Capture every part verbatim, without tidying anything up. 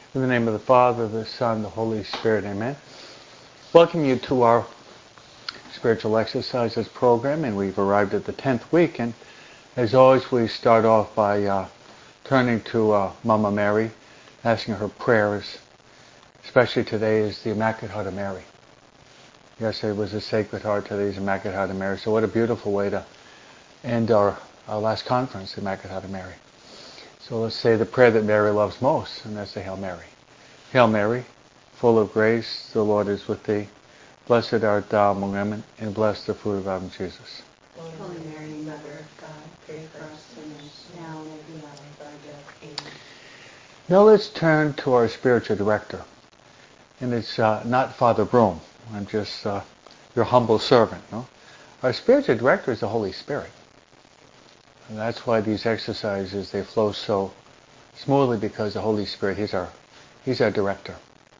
In the name of the Father, the Son, the Holy Spirit, amen. Welcome you to our spiritual exercises program, and we've arrived at the tenth week. And as always, we start off by uh, turning to uh, Mama Mary, asking her prayers. Especially today is the Immaculate Heart of Mary. Yesterday was the Sacred Heart, today is the Immaculate Heart of Mary. So what a beautiful way to end our, our last conference, the Immaculate Heart of Mary. So let's say the prayer that Mary loves most, and that's the Hail Mary. Hail Mary, full of grace, the Lord is with thee. Blessed art thou among women, and blessed the fruit of thy womb, Jesus. Holy Mary, Mother of God, pray for us sinners, now and at the hour of our death. Amen. Now let's turn to our spiritual director. And it's uh, not Father Broom. I'm just uh, your humble servant. No? Our spiritual director is the Holy Spirit. And that's why these exercises, they flow so smoothly, because the Holy Spirit, He's our, He's our director.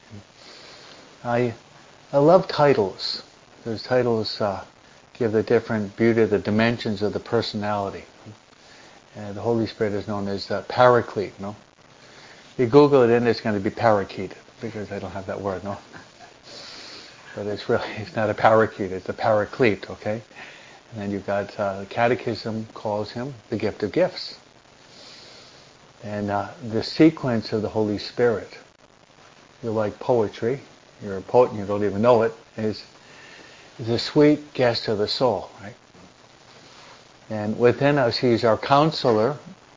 I, I love titles. Those titles uh, give the different beauty, the dimensions of the personality. And the Holy Spirit is known as the Paraclete. No? You Google it in, it's going to be parakeet, because I don't have that word, no? But it's really, it's not a parakeet, it's a paraclete, okay? And then you've got, uh, the Catechism calls him the gift of gifts. And uh, the sequence of the Holy Spirit, you like poetry, you're a poet and you don't even know it, is, is a sweet guest of the soul, right? And within us, He's our counselor,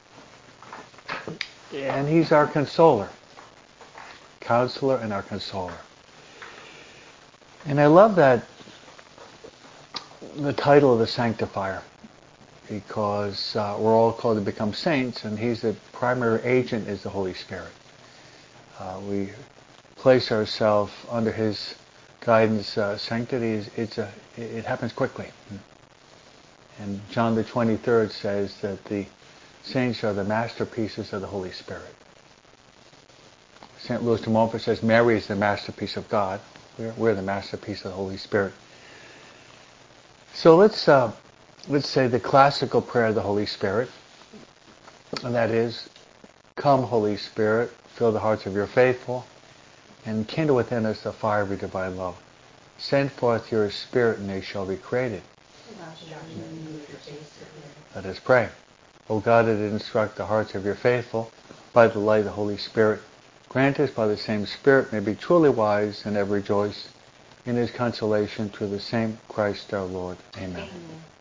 and He's our consoler. Counselor and our consoler. And I love that, the title of the sanctifier, because uh, we're all called to become saints, and He's the primary agent is the Holy Spirit. Uh, we place ourselves under His guidance. Uh, sanctity is it's a it happens quickly. And John the twenty-third says that the saints are the masterpieces of the Holy Spirit. Saint Louis de Montfort says Mary is the masterpiece of God. We're, we're the masterpiece of the Holy Spirit. So let's uh, let's say the classical prayer of the Holy Spirit, and that is, "Come, Holy Spirit, fill the hearts of your faithful, and kindle within us the fire of your divine love. Send forth your Spirit, and they shall be created." Let us pray. O God, that instruct the hearts of your faithful by the light of the Holy Spirit, grant us by the same Spirit may be truly wise and ever rejoice in His consolation through the same Christ our Lord. Amen. Amen.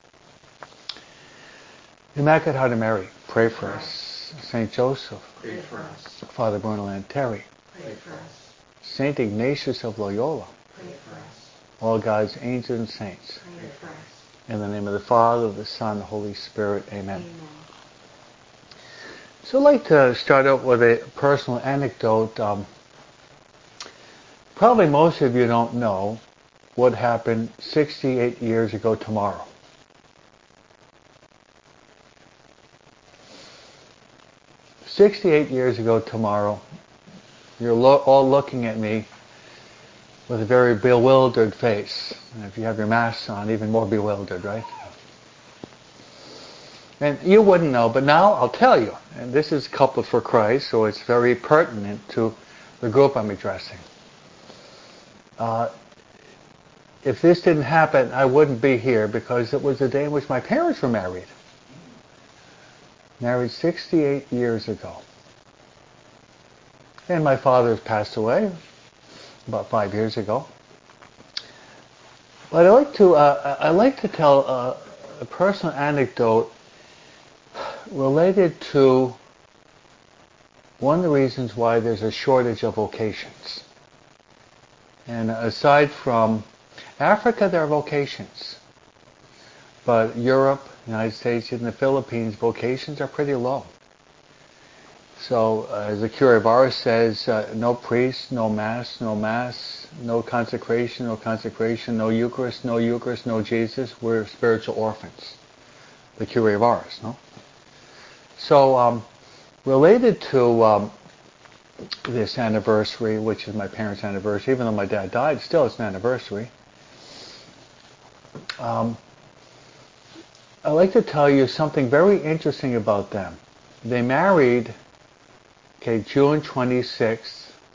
Immaculate Heart of Mary, pray for us. Saint Joseph, pray for us. Father Bruno Lanteri, Pray for us. Saint Ignatius of Loyola, Pray for us. all God's angels and saints. Pray for us. In the name of the Father, the Son, the Holy Spirit. Amen. Amen. So I'd like to start out with a personal anecdote. Um, probably most of you don't know what happened sixty-eight years ago tomorrow. sixty-eight years ago tomorrow, you're lo- all looking at me with a very bewildered face. And if you have your masks on, even more bewildered, right? And you wouldn't know, but now I'll tell you. And this is Coupled for Christ, so it's very pertinent to the group I'm addressing. Uh, if this didn't happen, I wouldn't be here, because it was the day in which my parents were married. Married sixty-eight years ago. And my father has passed away about five years ago. But I like to uh, I like to tell uh, a personal anecdote related to one of the reasons why there's a shortage of vocations. And aside from Africa, there are vocations. But Europe, United States, and the Philippines, vocations are pretty low. So, uh, as the Curé of Ars says, uh, no priest, no Mass, no Mass, no consecration, no consecration, no Eucharist, no Eucharist, no Jesus. We're spiritual orphans. The Curé of Ars, no? So, um, related to um, this anniversary, which is my parents' anniversary, even though my dad died, still it's an anniversary. Um, I'd like to tell you something very interesting about them. They married, okay, June twenty-sixth,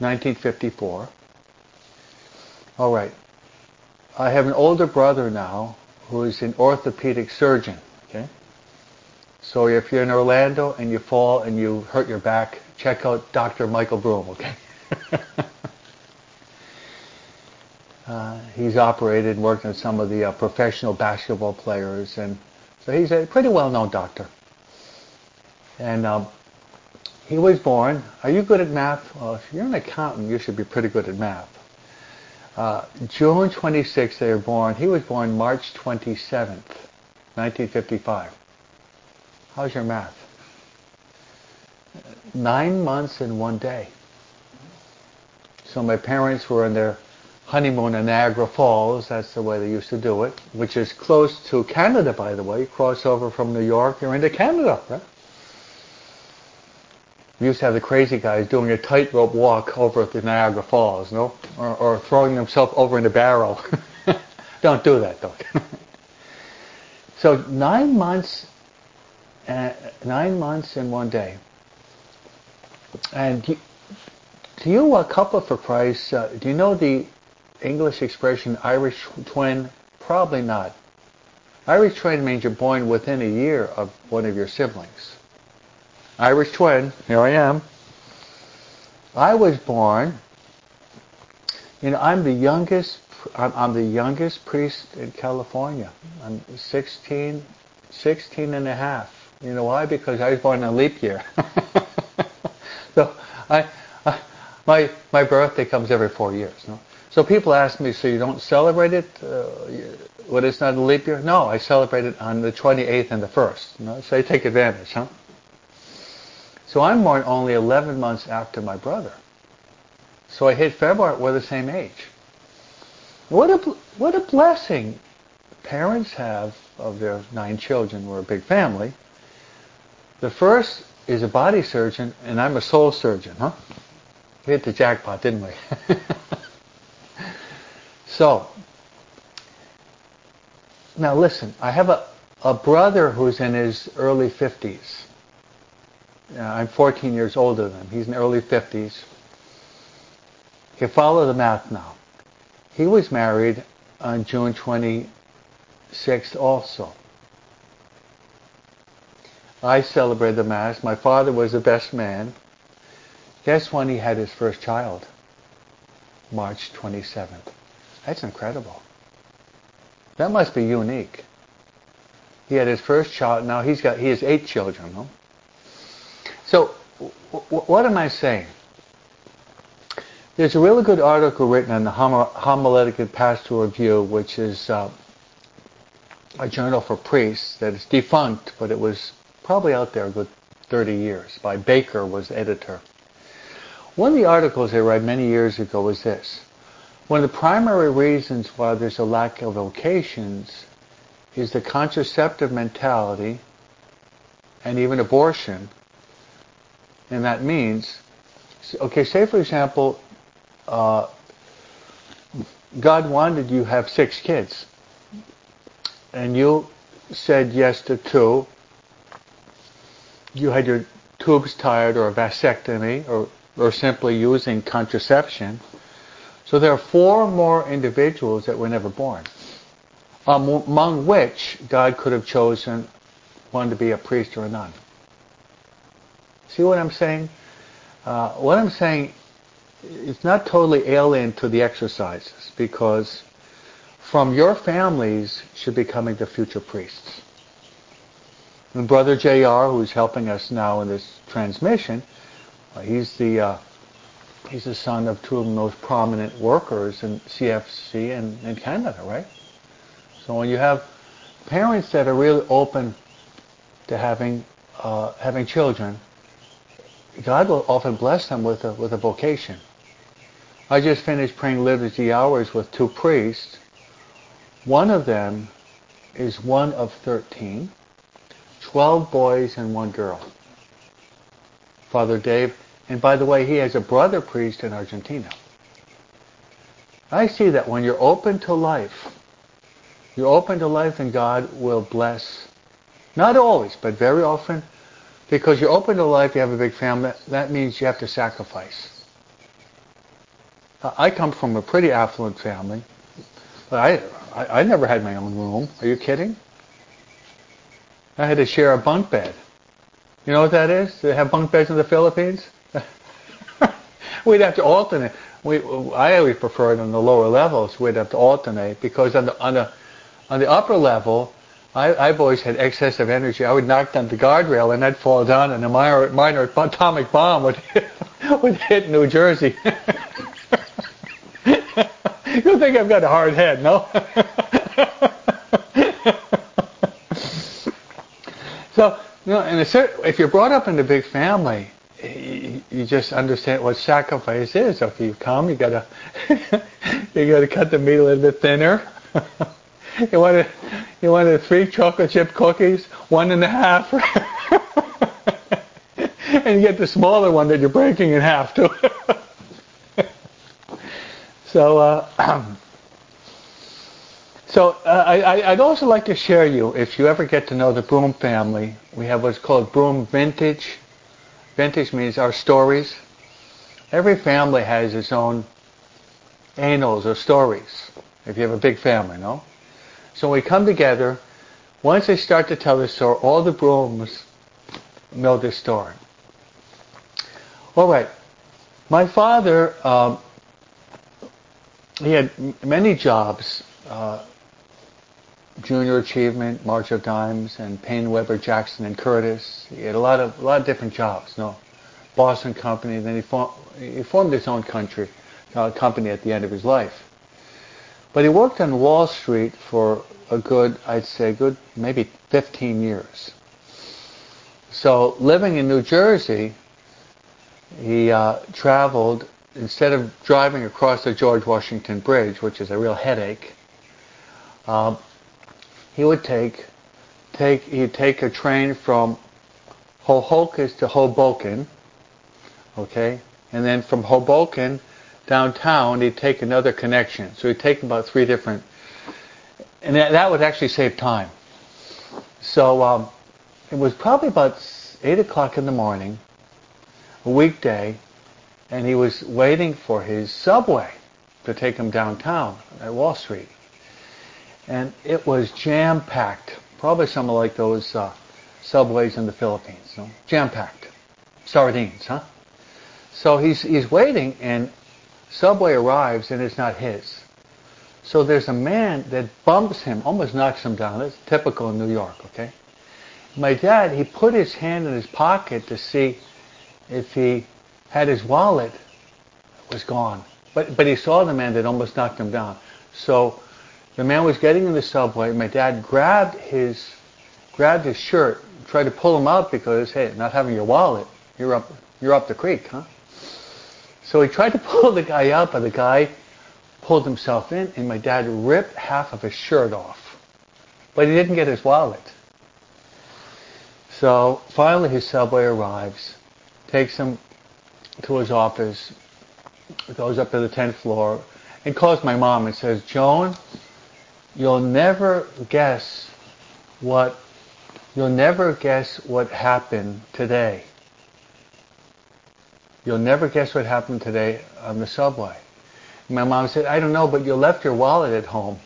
nineteen fifty-four. All right. I have an older brother now who is an orthopedic surgeon. Okay. So if you're in Orlando and you fall and you hurt your back, check out Doctor Michael Broom. Okay. uh, he's operated and worked on some of the uh, professional basketball players, and so he's a pretty well-known doctor. And um, he was born. Are you good at math? Well, if you're an accountant, you should be pretty good at math. Uh, June twenty-sixth, they were born. He was born March twenty-seventh, nineteen fifty-five. How's your math? Nine months and one day. So my parents were in their honeymoon in Niagara Falls. That's the way they used to do it, which is close to Canada, by the way. You cross over from New York, you're into Canada, right? We used to have the crazy guys doing a tightrope walk over the Niagara Falls, no? Or, or throwing themselves over in a barrel. Don't do that, though. So nine months, uh, nine months and one day. And do, do you, a couple for Christ, uh, do you know the English expression Irish twin? Probably not. Irish twin means you're born within a year of one of your siblings. Irish twin, here I am. I was born, you know, I'm the youngest, I'm, I'm the youngest priest in California. I'm sixteen, sixteen and a half. You know why? Because I was born in a leap year. So I, I, my my birthday comes every four years. No? So people ask me, so you don't celebrate it uh, when it's not a leap year? No, I celebrate it on the twenty-eighth and the first. You know? So I take advantage, huh? So I'm born only eleven months after my brother. So I hit February, we're the same age. What a what a blessing parents have of their nine children. We're a big family. The first is a body surgeon, and I'm a soul surgeon, huh? We hit the jackpot, didn't we? So, now listen, I have a, a brother who's in his early fifties. Uh, I'm fourteen years older than him. He's in the early fifties. You follow the math now. He was married on June twenty-sixth also. I celebrated the Mass. My father was the best man. Guess when he had his first child? March twenty-seventh. That's incredible. That must be unique. He had his first child. Now he's got he has eight children. No? So, w- w- what am I saying? There's a really good article written in the Hom- Homiletic and Pastoral Review, which is uh, a journal for priests that is defunct, but it was probably out there a good thirty years. By Baker was editor. One of the articles I read many years ago was this. One of the primary reasons why there's a lack of vocations is the contraceptive mentality and even abortion. And that means, okay, say for example, uh, God wanted you to have six kids. And you said yes to two. You had your tubes tied or a vasectomy or, or simply using contraception. So there are four more individuals that were never born, um, among which God could have chosen one to be a priest or a nun. See what I'm saying? Uh, what I'm saying is not totally alien to the exercises, because from your families should be coming the future priests. And Brother J R, who's helping us now in this transmission, uh, he's the uh, he's the son of two of the most prominent workers in C F C in, in Canada, right? So when you have parents that are really open to having uh, having children, God will often bless them with a with a vocation. I just finished praying liturgy hours with two priests. One of them is one of thirteen, twelve boys and one girl. Father Dave, and by the way, he has a brother priest in Argentina. I see that when you're open to life, you're open to life and God will bless, not always, but very often, because you're open to life, you have a big family, that means you have to sacrifice. I come from a pretty affluent family, but I, I, I never had my own room. Are you kidding? I had to share a bunk bed. You know what that is? Do they have bunk beds in the Philippines? We'd have to alternate. We, I always preferred on the lower levels. We'd have to alternate because on the on the on the upper level, I, I've always had excessive energy. I would knock down the guardrail and I'd fall down, and a minor, minor atomic bomb would hit, would hit New Jersey. You think I've got a hard head, no? So, you know, and if you're brought up in a big family, you, you just understand what sacrifice is. Okay, you come, you gotta, you gotta cut the meat a little bit thinner. You wanted, you wanted three chocolate chip cookies, one and a half, and you get the smaller one that you're breaking in half too. So, uh, so uh, I, I'd also like to share you, if you ever get to know the Broom family, we have what's called Broom Vintage. Vintage means our stories. Every family has its own annals or stories, if you have a big family, no? So when we come together, once they start to tell the story, all the Brooms know this story. All right. My father, um, he had many jobs, uh, Junior Achievement, March of Dimes, and Payne, Weber, Jackson, and Curtis. He had a lot of a lot of different jobs. No, Boston Company. Then he formed he formed his own country uh, company at the end of his life. But he worked on Wall Street for a good, I'd say, good maybe fifteen years. So living in New Jersey, he uh, traveled. Instead of driving across the George Washington Bridge, which is a real headache, um, he would take, take, he'd take a train from Hohokus to Hoboken, okay, and then from Hoboken downtown, he'd take another connection. So he'd take about three different, and that, that would actually save time. So um, it was probably about eight o'clock in the morning, a weekday, and he was waiting for his subway to take him downtown at Wall Street. And it was jam-packed, probably something like those uh, subways in the Philippines, no? Jam-packed. Sardines, huh? So he's he's waiting, and subway arrives, and it's not his. So there's a man that bumps him, almost knocks him down. That's typical in New York, okay? My dad, he put his hand in his pocket to see if he had his wallet, was gone. But but he saw the man that almost knocked him down. So the man was getting in the subway. My dad grabbed his grabbed his shirt, tried to pull him out because, hey, not having your wallet, you're up you're up the creek, huh? So he tried to pull the guy out, but the guy pulled himself in, and my dad ripped half of his shirt off. But he didn't get his wallet. So finally his subway arrives, takes him to his office, goes up to the tenth floor, and calls my mom and says, "Joan, you'll never guess what you'll never guess what happened today. You'll never guess what happened today on the subway." And my mom said, "I don't know, but you left your wallet at home."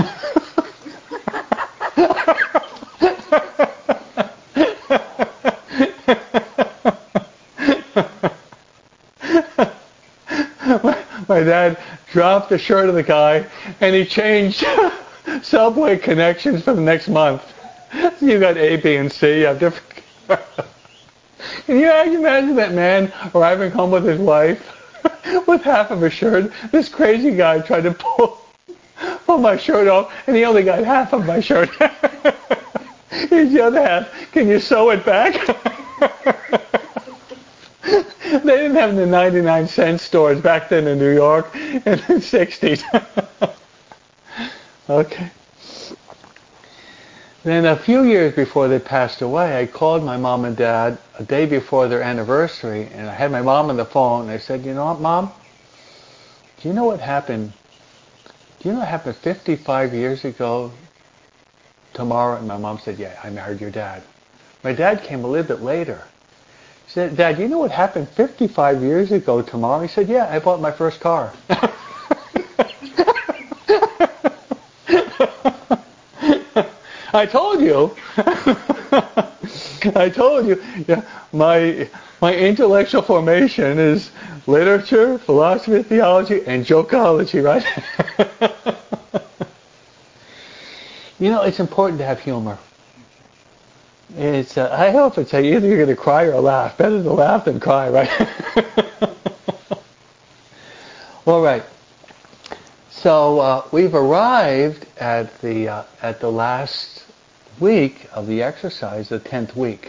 My dad dropped the shirt of the guy, and he changed subway connections for the next month. You got A, B, and C. You have different. Can you imagine that man arriving home with his wife with half of a shirt? This crazy guy tried to pull pull my shirt off, and he only got half of my shirt. Here's the other half. Can you sew it back? They didn't have the ninety-nine cent stores back then in New York in the sixties. Okay. Then a few years before they passed away, I called my mom and dad a day before their anniversary, and I had my mom on the phone, and I said, "You know what, Mom? Do you know what happened? Do you know what happened fifty-five years ago tomorrow?" And my mom said, "Yeah, I married your dad." My dad came a little bit later. He said, "Dad, you know what happened fifty-five years ago tomorrow?" He said, "Yeah, I bought my first car." I told you. I told you. Yeah, my my intellectual formation is literature, philosophy, theology, and jokeology, right? You know, it's important to have humor. It's. Uh, I often say either you're going to cry or laugh. Better to laugh than cry, right? All right. So uh, we've arrived at the uh, at the last week of the exercise, the tenth week.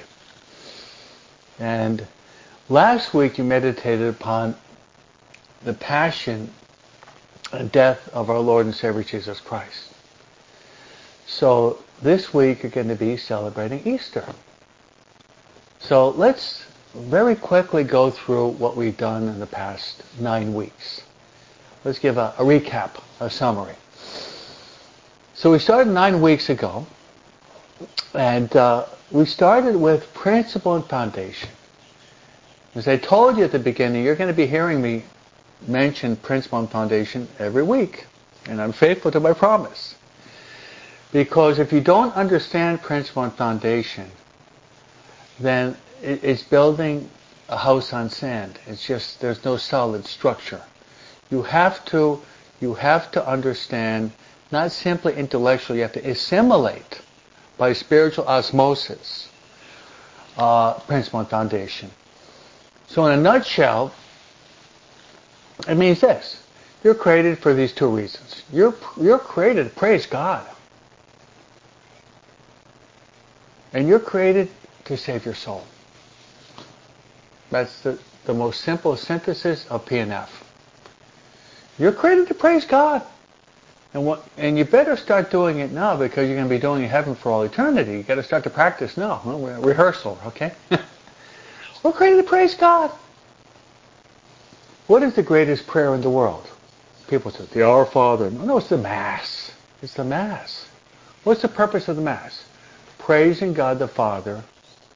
And last week you meditated upon the passion and death of our Lord and Savior Jesus Christ. So this week you're going to be celebrating Easter. So let's very quickly go through what we've done in the past nine weeks. Let's give a, a recap, a summary. So we started nine weeks ago, and uh, we started with principle and foundation. As I told you at the beginning, you're going to be hearing me mention principle and foundation every week, and I'm faithful to my promise. Because if you don't understand principle and foundation, then it, it's building a house on sand. It's just, there's no solid structure. You have to, you have to understand, not simply intellectually, you have to assimilate by spiritual osmosis, uh, principle and foundation. So in a nutshell, it means this: you're created for these two reasons. You're you're created to praise God, and you're created to save your soul. That's the the most simple synthesis of P and F. You're created to praise God. And what, and you better start doing it now, because you're going to be doing it in heaven for all eternity. You've got to start to practice now. Well, rehearsal, okay? We're created to praise God. What is the greatest prayer in the world? People say, the Our Father. No, no, it's the Mass. It's the Mass. What's the purpose of the Mass? Praising God the Father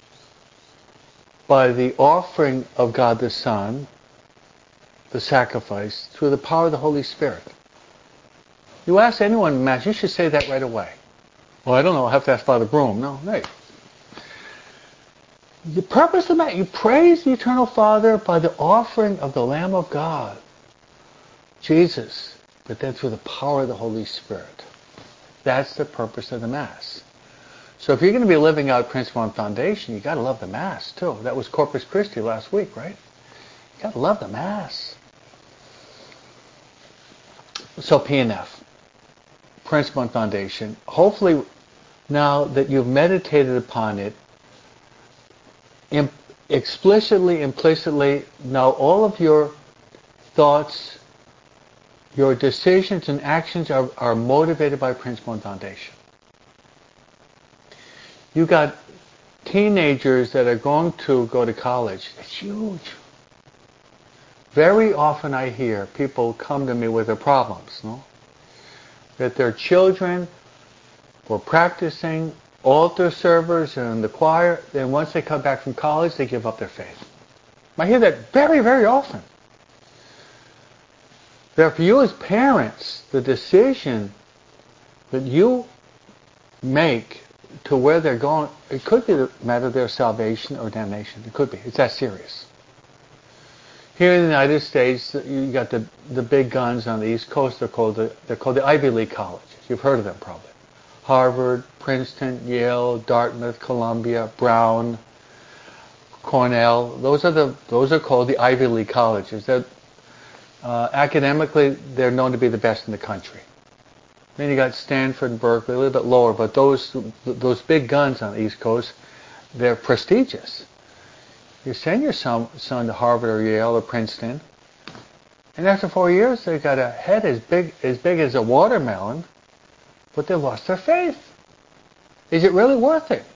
by the offering of God the Son, the sacrifice, through the power of the Holy Spirit. You ask anyone in Mass, you should say that right away. Well, I don't know, I'll have to ask Father Broom. No, right. The purpose of the Mass, you praise the Eternal Father by the offering of the Lamb of God, Jesus, but then through the power of the Holy Spirit. That's the purpose of the Mass. So if you're going to be living out principle and foundation, you've got to love the Mass too. That was Corpus Christi last week, right? You've got to love the Mass. So P and F, principle and foundation. Hopefully, now that you've meditated upon it, imp- explicitly, implicitly, now all of your thoughts, your decisions and actions are, are motivated by principle and foundation. You got teenagers that are going to go to college. It's huge. Very often I hear people come to me with their problems, no? That their children were practicing altar servers and in the choir, then once they come back from college, they give up their faith. I hear that very, very often. Therefore, you as parents, the decision that you make to where they're going, it could be the matter of their salvation or damnation. It could be. It's that serious. Here in the United States, you got the, the big guns on the East Coast. They're called the they're called the Ivy League colleges. You've heard of them probably. Harvard, Princeton, Yale, Dartmouth, Columbia, Brown, Cornell. Those are the those are called the Ivy League colleges. They're, uh, academically, they're known to be the best in the country. Then you got Stanford and Berkeley, a little bit lower, but those those big guns on the East Coast, they're prestigious. You send your son, son to Harvard or Yale or Princeton, and after four years they've got a head as big as big as a watermelon, but they've lost their faith. Is it really worth it?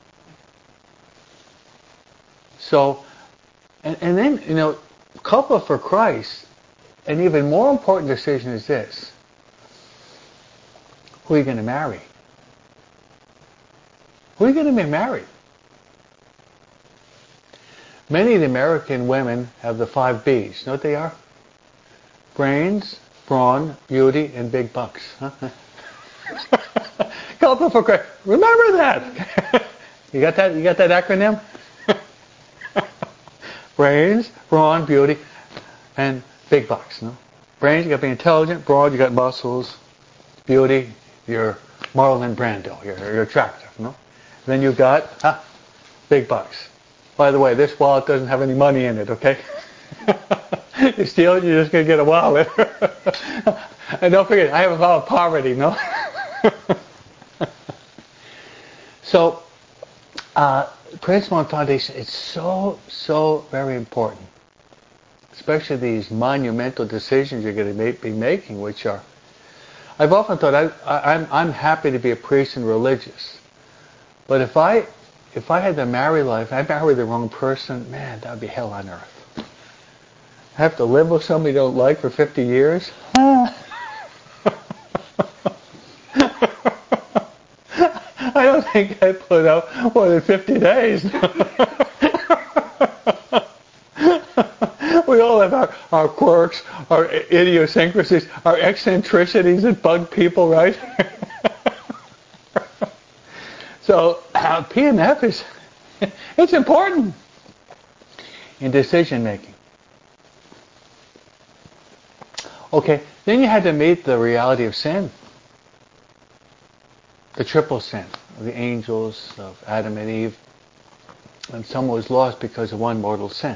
So, and, and then, you know, couple for Christ, an even more important decision is this. Who are you going to marry? Who are you going to be married? Many of the American women have the five B's. You know what they are? Brains, brawn, beauty, and big bucks. Huh? Culture for Christ. Remember that. You got that? You got that acronym? Brains, brawn, beauty, and big bucks. No? Brains, you got to be intelligent. Broad, you got muscles. Beauty, you're Marlon Brando. You're, you're attractive. No? Then you've got huh, big bucks. By the way, this wallet doesn't have any money in it. Okay? You steal it, you're just going to get a wallet. And don't forget, I have a vow of poverty. No. So. Uh, principle and foundation, it's so, so very important. Especially these monumental decisions you're going to make, be making, which are... I've often thought, I, I, I'm, I'm happy to be a priest and religious. But if I if I had to marry life, I marry the wrong person, man, that would be hell on earth. I have to live with somebody I don't like for fifty years? I don't think I put up more than fifty days. We all have our, our quirks, our idiosyncrasies, our eccentricities that bug people, right? So uh, P M F is, it's important in decision making. Okay, then you had to meet the reality of sin. The triple sin of the angels, of Adam and Eve, and someone was lost because of one mortal sin.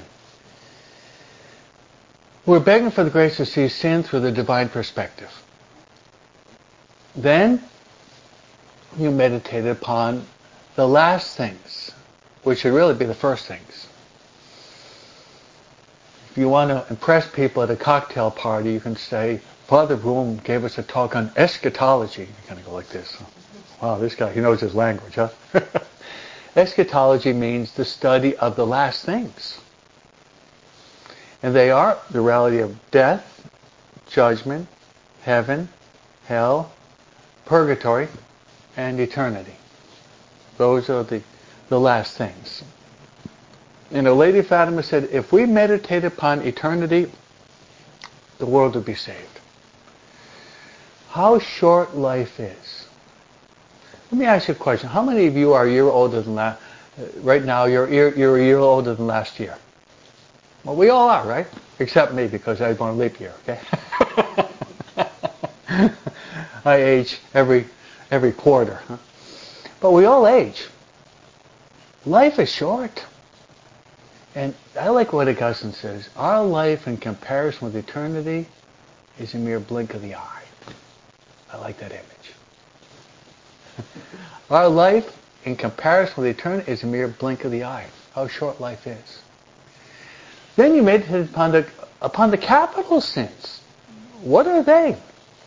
We're begging for the grace to see sin through the divine perspective. Then you meditated upon the last things, which should really be the first things. If you want to impress people at a cocktail party, you can say, Father Broom gave us a talk on eschatology. You kind of go like this. Wow, this guy, he knows his language, huh? Eschatology means the study of the last things. And they are the reality of death, judgment, heaven, hell, purgatory, and eternity. Those are the, the last things. And a Lady Fatima said, if we meditate upon eternity, the world would be saved. How short life is. Let me ask you a question. How many of you are a year older than last? Right now, you're, you're, you're a year older than last year. Well, we all are, right? Except me, because I was born leap year, okay? I age every every quarter. Huh? But we all age. Life is short. And I like what Augustine says. Our life in comparison with eternity is a mere blink of the eye. I like that image. Our life in comparison with eternity is a mere blink of the eye. How short life is. Then you meditate upon the, upon the capital sins. What are they?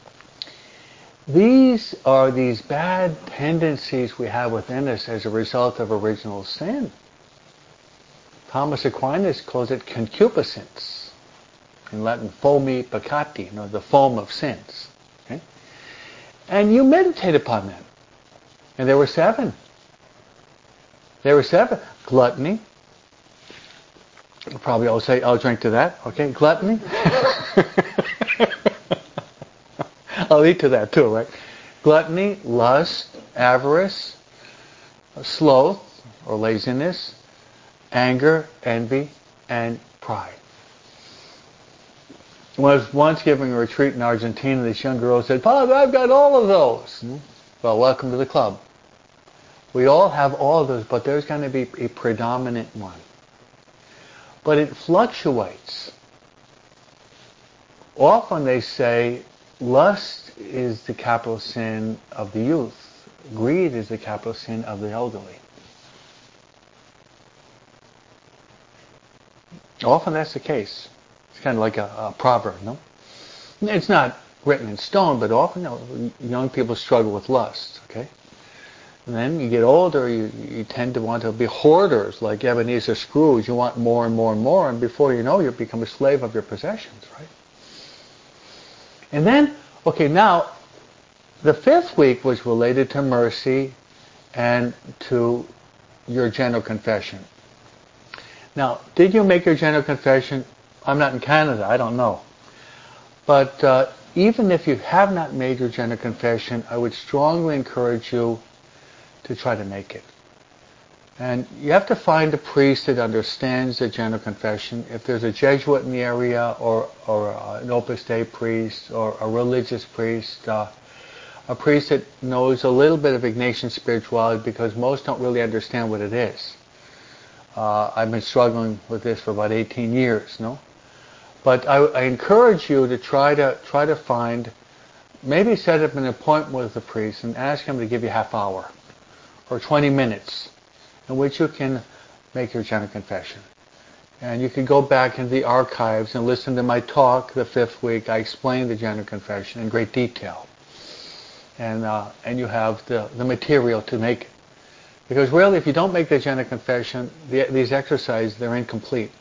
These are these bad tendencies we have within us as a result of original sin. Thomas Aquinas calls it concupiscence. In Latin, fomi peccati, you know, the foam of sins. Okay? And you meditate upon them. And there were seven. There were seven. Gluttony. You'll probably all say, I'll drink to that. Okay, gluttony. I'll eat to that too, right? Gluttony, lust, avarice, sloth or laziness, anger, envy, and pride. When I was once giving a retreat in Argentina, this young girl said, Father, I've got all of those. Hmm? Well, welcome to the club. We all have all of those, but there's going to be a predominant one. But it fluctuates. Often they say lust is the capital sin of the youth. Greed is the capital sin of the elderly. Often that's the case. It's kind of like a, a proverb, no? It's not written in stone, but often you know, young people struggle with lust, okay? And then you get older, you, you tend to want to be hoarders, like Ebenezer Scrooge. You want more and more and more, and before you know, you become a slave of your possessions, right? And then, okay, now, the fifth week was related to mercy and to your general confession. Now, did you make your general confession? I'm not in Canada, I don't know. But uh, even if you have not made your general confession, I would strongly encourage you to try to make it. And you have to find a priest that understands the general confession. If there's a Jesuit in the area, or, or an Opus Dei priest, or a religious priest, uh, a priest that knows a little bit of Ignatian spirituality, because most don't really understand what it is. Uh, I've been struggling with this for about eighteen years, no? But I, I encourage you to try to try to find, maybe set up an appointment with the priest and ask him to give you a half hour or twenty minutes in which you can make your general confession. And you can go back into the archives and listen to my talk the fifth week. I explain the general confession in great detail. And uh, and you have the, the material to make it. Because really, if you don't make the general confession, the, these exercises, they're incomplete.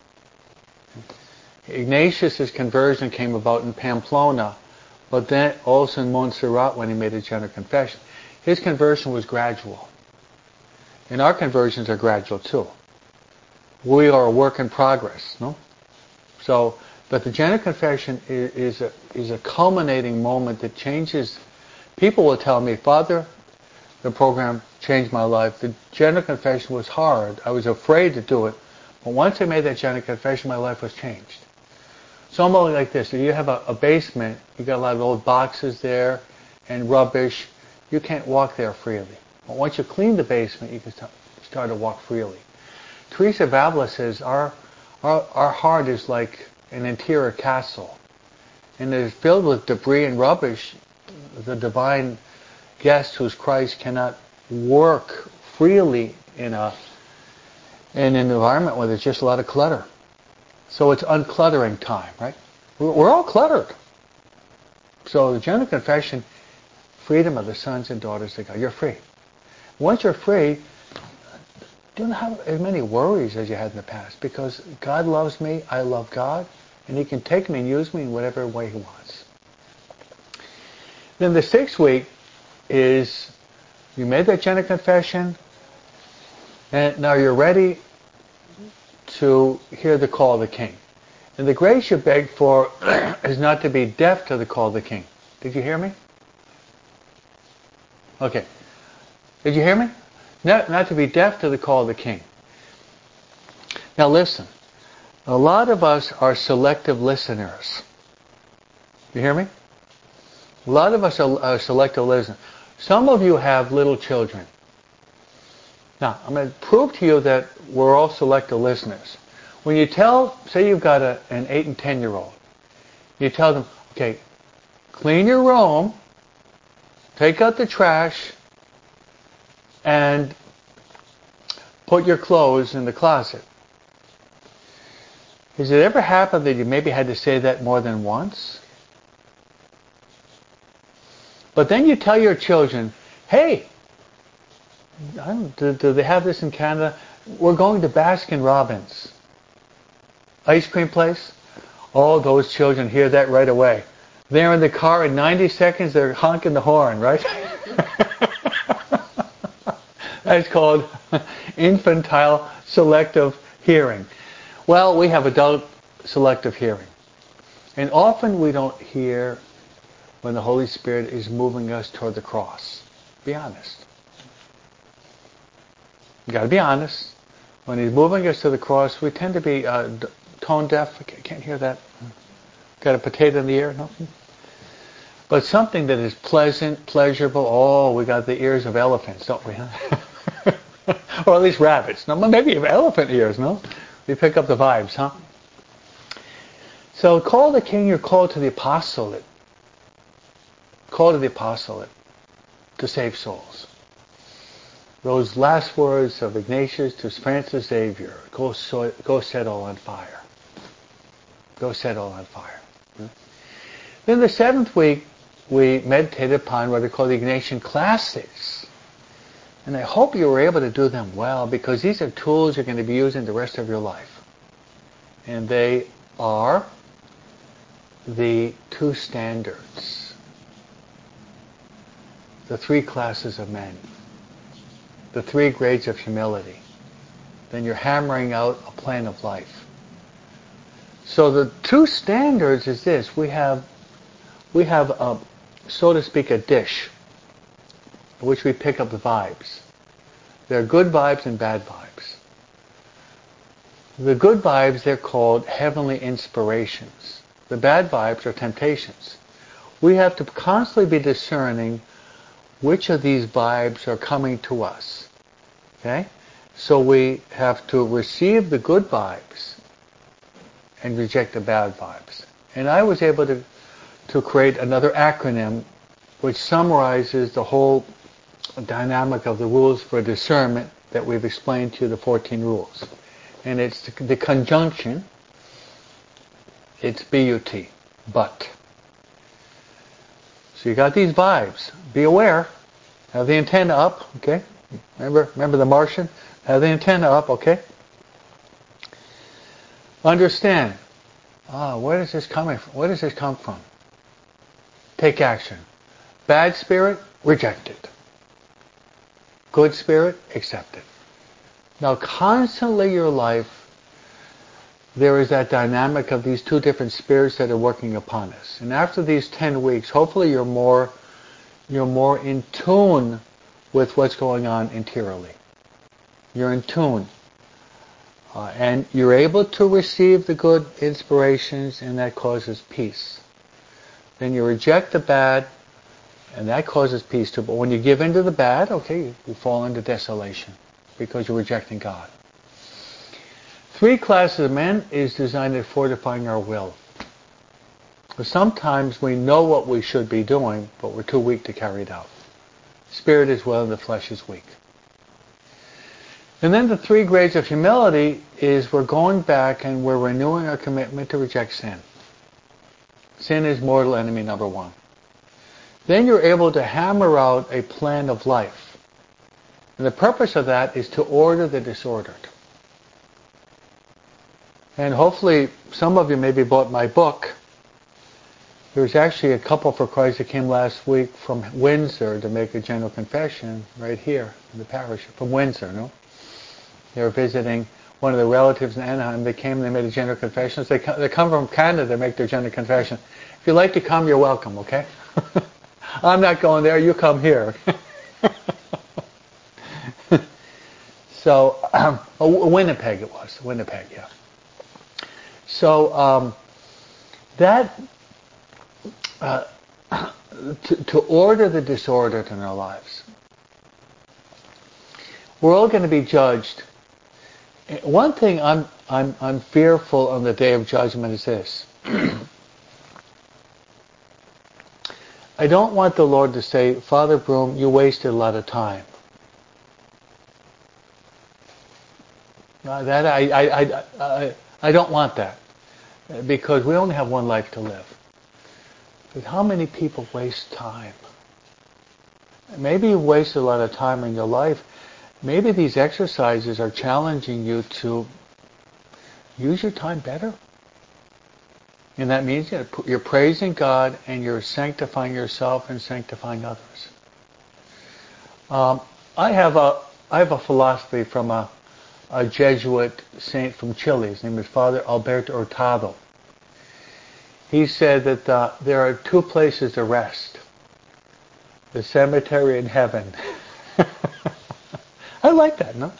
Ignatius' conversion came about in Pamplona, but then also in Montserrat when he made a general confession. His conversion was gradual. And our conversions are gradual too. We are a work in progress, no? So, but the general confession is, is a is a culminating moment that changes. People will tell me, Father, the program changed my life. The general confession was hard. I was afraid to do it. But once I made that general confession, my life was changed. So I'm only like this. If you have a, a basement, you got a lot of old boxes there and rubbish, you can't walk there freely. But once you clean the basement, you can start, start to walk freely. Teresa of Avila says, our, our, our heart is like an interior castle. And it is filled with debris and rubbish. The divine guest, who's Christ, cannot work freely in a in an environment where there's just a lot of clutter. So it's uncluttering time, right? We're all cluttered. So the general confession, freedom of the sons and daughters of God. You're free. Once you're free, you don't have as many worries as you had in the past, because God loves me, I love God, and He can take me and use me in whatever way He wants. Then the sixth week is you made that general confession, and now you're ready to hear the call of the King. And the grace you beg for is not to be deaf to the call of the King. Did you hear me? Okay. Did you hear me? Not, not to be deaf to the call of the King. Now listen. A lot of us are selective listeners. You hear me? A lot of us are, are selective listeners. Some of you have little children. Now, I'm going to prove to you that we're all selective listeners. When you tell, say you've got a, an eight and ten year old, you tell them, okay, clean your room, take out the trash, and put your clothes in the closet. Has it ever happened that you maybe had to say that more than once? But then you tell your children, hey, I don't, do, do they have this in Canada? We're going to Baskin Robbins. Ice cream place? Oh, those children hear that right away. They're in the car in ninety seconds, they're honking the horn, right? That's called infantile selective hearing. Well, we have adult selective hearing. And often we don't hear when the Holy Spirit is moving us toward the cross. Be honest. You got to be honest. When He's moving us to the cross, we tend to be uh, tone deaf. I can't hear that. Got a potato in the ear? No. But something that is pleasant, pleasurable. Oh, we got the ears of elephants, don't we? Huh? Or at least rabbits. No, maybe you have elephant ears. No, we pick up the vibes, huh? So, call the King. You're called to the apostolate. Call to the apostolate to save souls. Those last words of Ignatius to Francis Xavier, go, so, go set all on fire. Go set all on fire. Hmm? Then the seventh week, we meditated upon what are called the Ignatian classics. And I hope you were able to do them well, because these are tools you're going to be using the rest of your life. And they are the two standards. The three classes of men. The three grades of humility. Then you're hammering out a plan of life. So the two standards is this. We have we have, a, so to speak, a dish in which we pick up the vibes. There are good vibes and bad vibes. The good vibes, they're called heavenly inspirations. The bad vibes are temptations. We have to constantly be discerning which of these vibes are coming to us. Okay? So we have to receive the good vibes and reject the bad vibes. And I was able to, to create another acronym which summarizes the whole dynamic of the rules for discernment that we've explained to you, the fourteen rules. And it's the, the conjunction, it's B U T, but. So you got these vibes. Be aware. Have the antenna up, okay? Remember, remember the Martian? Have the antenna up, okay? Understand. Ah, where is this coming from? Where does this come from? Take action. Bad spirit, reject it. Good spirit, accept it. Now, constantly in your life, there is that dynamic of these two different spirits that are working upon us. And after these ten weeks, hopefully you're more, you're more in tune with what's going on interiorly. You're in tune. Uh, and you're able to receive the good inspirations, and that causes peace. Then you reject the bad, and that causes peace too. But when you give in to the bad, okay, you, you fall into desolation because you're rejecting God. Three classes of men is designed at fortifying our will. Sometimes we know what we should be doing, but we're too weak to carry it out. Spirit is well, the flesh is weak. And then the three grades of humility is we're going back and we're renewing our commitment to reject sin. Sin is mortal enemy number one. Then you're able to hammer out a plan of life. And the purpose of that is to order the disordered. And hopefully some of you maybe bought my book. There was actually a couple for Christ that came last week from Windsor to make a general confession right here in the parish. From Windsor, no? They were visiting one of the relatives in Anaheim. They came and they made a general confession. So they, come, they come from Canada to make their general confession. If you'd like to come, you're welcome, okay? I'm not going there. You come here. So, um, oh, Winnipeg it was. Winnipeg, yeah. So, um, that, uh, to, to order the disorder in our lives. We're all going to be judged. One thing I'm, I'm, I'm fearful on the day of judgment is this. I don't want the Lord to say, Father Broom, you wasted a lot of time. Uh, that I, I, I, I, I don't want that. Because we only have one life to live. But how many people waste time? Maybe you wasted a lot of time in your life. Maybe these exercises are challenging you to use your time better. And that means you're praising God and you're sanctifying yourself and sanctifying others. Um, I have a I have a philosophy from a, a Jesuit saint from Chile. His name is Father Alberto Hurtado. He said that uh, there are two places to rest: the cemetery and heaven. I like that, no?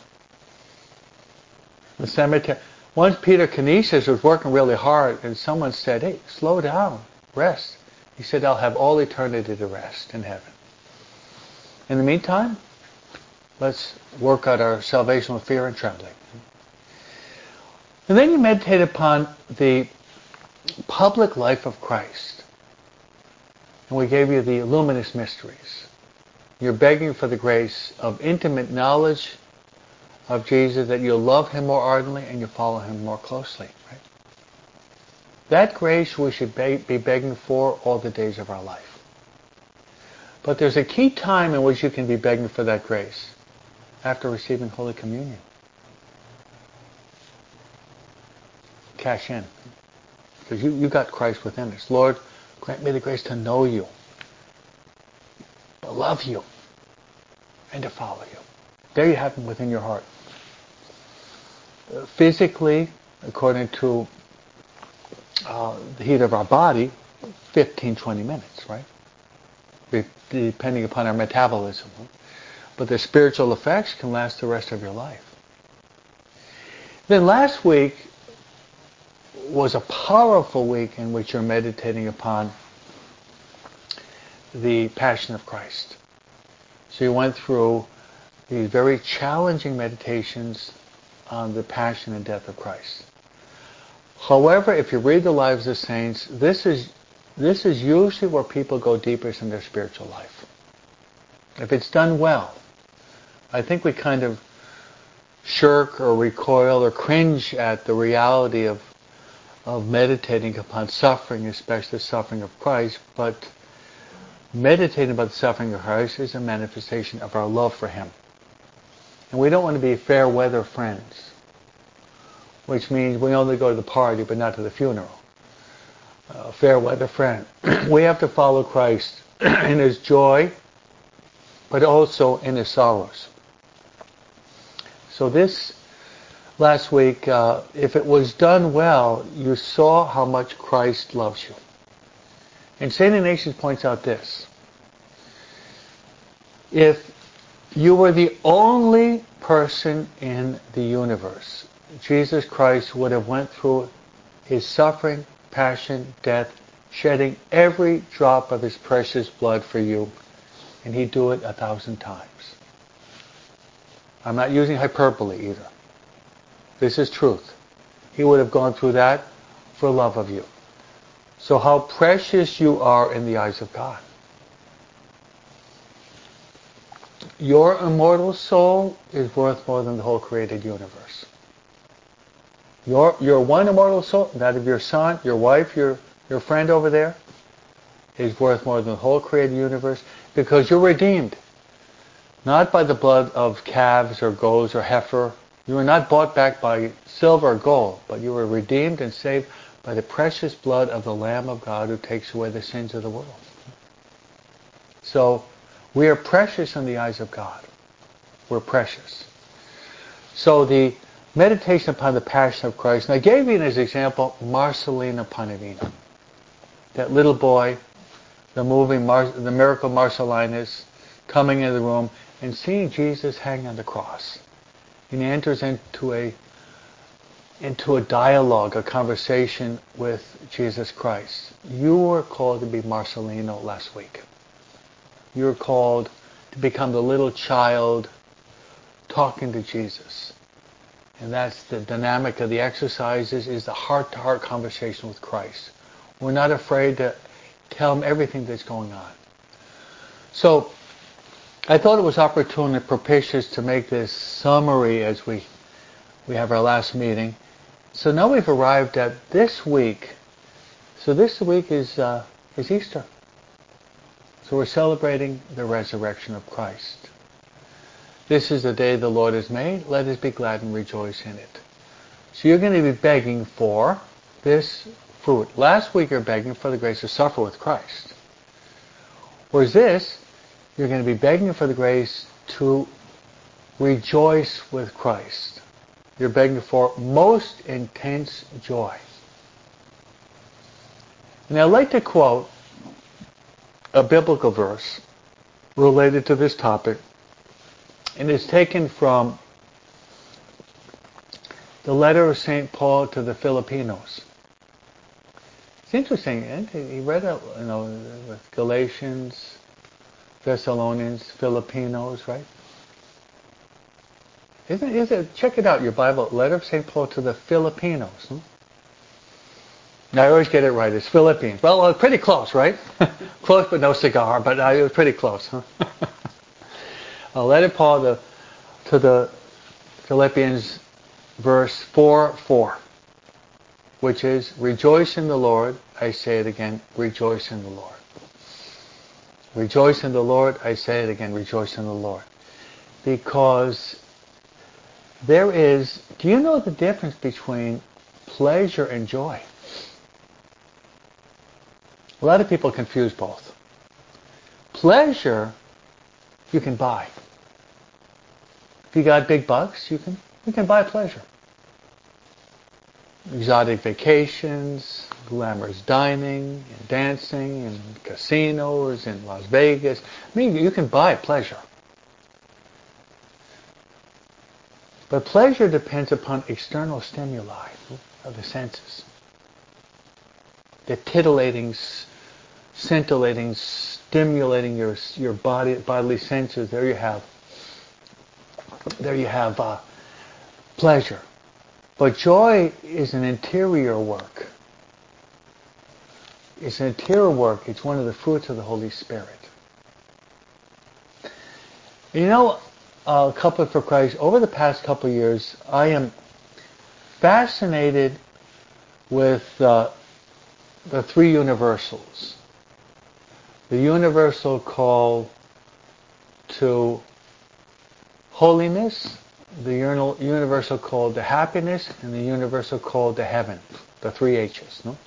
The cemetery. Once Peter Canisius was working really hard, and someone said, "Hey, slow down, rest." He said, "I'll have all eternity to rest in heaven." In the meantime, let's work out our salvation with fear and trembling. And then you meditate upon the public life of Christ. And we gave you the luminous mysteries. You're begging for the grace of intimate knowledge of Jesus, that you'll love Him more ardently and you'll follow Him more closely. Right? That grace we should be begging for all the days of our life. But there's a key time in which you can be begging for that grace: after receiving Holy Communion. Cash in. Because you, you got Christ within us. Lord, grant me the grace to know you, to love you, and to follow you. There you have Him within your heart. Uh, physically, according to uh, the heat of our body, fifteen, twenty minutes, right? Be- depending upon our metabolism. But the spiritual effects can last the rest of your life. Then last week was a powerful week in which you're meditating upon the Passion of Christ. So you went through these very challenging meditations on the passion and death of Christ. However, if you read the lives of saints, this is this is usually where people go deepest in their spiritual life. If it's done well, I think we kind of shirk or recoil or cringe at the reality of of meditating upon suffering, especially the suffering of Christ, but meditating about the suffering of Christ is a manifestation of our love for Him. And we don't want to be fair weather friends, which means we only go to the party but not to the funeral. Uh, fair weather friend. We have to follow Christ in His joy, but also in His sorrows. So this last week, uh, if it was done well, you saw how much Christ loves you. And Saint Ignatius points out this. If you were the only person in the universe, Jesus Christ would have went through His suffering, passion, death, shedding every drop of His precious blood for you, and He'd do it a thousand times. I'm not using hyperbole either. This is truth. He would have gone through that for love of you. So how precious you are in the eyes of God. Your immortal soul is worth more than the whole created universe. Your your one immortal soul, that of your son, your wife, your, your friend over there, is worth more than the whole created universe because you're redeemed. Not by the blood of calves or goats or heifer. You were not bought back by silver or gold, but you were redeemed and saved by the precious blood of the Lamb of God who takes away the sins of the world. So, we are precious in the eyes of God. We're precious. So the meditation upon the Passion of Christ, and I gave you as an example Marcellino Panavino. That little boy, the movie, Mar- the miracle Marcellinus, coming into the room and seeing Jesus hang on the cross. And he enters into a into a dialogue, a conversation with Jesus Christ. You were called to be Marcellino last week. You were called to become the little child talking to Jesus. And that's the dynamic of the exercises, is the heart-to-heart conversation with Christ. We're not afraid to tell Him everything that's going on. So, I thought it was opportune and propitious to make this summary as we we have our last meeting. So now we've arrived at this week. So this week is uh, is Easter. So we're celebrating the resurrection of Christ. This is the day the Lord has made. Let us be glad and rejoice in it. So you're going to be begging for this fruit. Last week you're begging for the grace to suffer with Christ. Whereas this, you're going to be begging for the grace to rejoice with Christ. You're begging for most intense joy. And I'd like to quote a biblical verse related to this topic, and it's taken from the letter of Saint Paul to the Filipinos. It's interesting. He read it, you know, with Galatians, Thessalonians, Filipinos, right? Isn't, is it, check it out, your Bible, letter of Saint Paul to the Filipinos. Hmm? Now, I always get it right. It's Philippians. Well, uh, pretty close, right? Close, but no cigar, but uh, it was pretty close. Huh? A letter Paul to, to the Philippians, verse four four, which is, rejoice in the Lord. I say it again, rejoice in the Lord. Rejoice in the Lord. I say it again, rejoice in the Lord. Because there is, do you know the difference between pleasure and joy? A lot of people confuse both. Pleasure, you can buy. If you got big bucks, you can you can buy pleasure. exotic vacations, glamorous dining, and dancing, and casinos in Las Vegas. I mean, you can buy pleasure. But pleasure depends upon external stimuli of the senses. The titillating, scintillating, stimulating your your body, bodily senses. There you have. There you have uh, pleasure. But joy is an interior work. It's an interior work. It's one of the fruits of the Holy Spirit. You know, uh, Couple for Christ, over the past couple of years, I am fascinated with uh, the three universals. The universal call to holiness, the universal call to happiness, and the universal call to heaven. The three H's, no?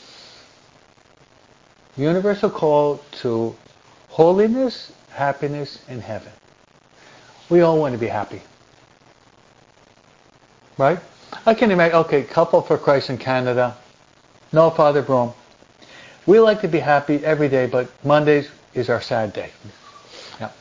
Universal call to holiness, happiness, and heaven. We all want to be happy. Right? I can imagine, okay, Couple for Christ in Canada. No, Father Broom. We like to be happy every day, but Mondays is our sad day. Yeah.